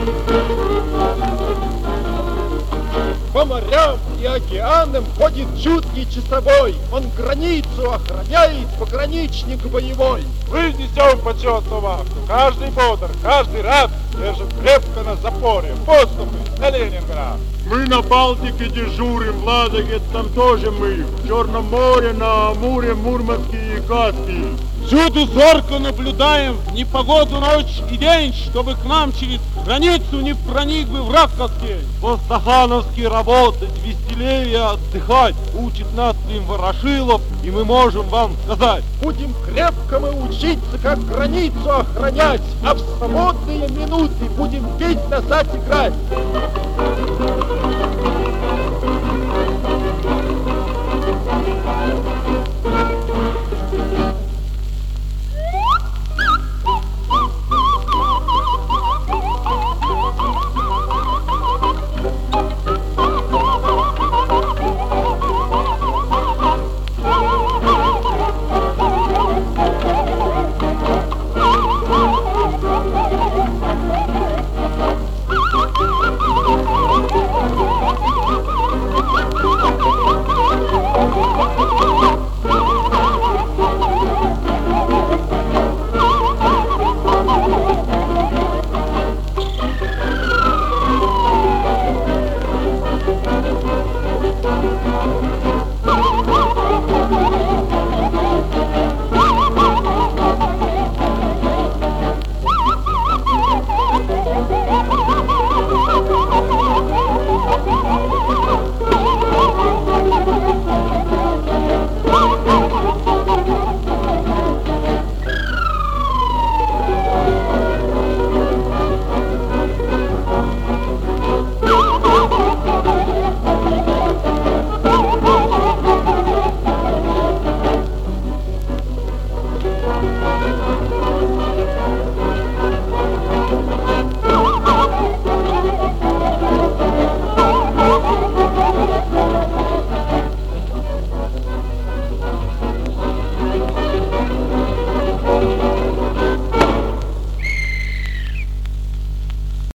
По морям и океанам ходит чуткий часовой. Он границу охраняет, пограничник боевой. Мы несем почетную вахту. Каждый бодр, каждый рад держит крепко на запоре подступы на Ленинград. Мы на Балтике дежурим, в Ладоге там тоже мы. В Черном море, на Амуре, Мурманске и Каспии. Всюду зорко наблюдаем в непогоду ночь и день, чтобы к нам через границу не проник бы враг как тень. По-стахановски работать, веселее отдыхать, учит нас им Ворошилов, и мы можем вам сказать. Будем крепко мы учиться, как границу охранять, а в свободные минуты будем петь, плясать, играть.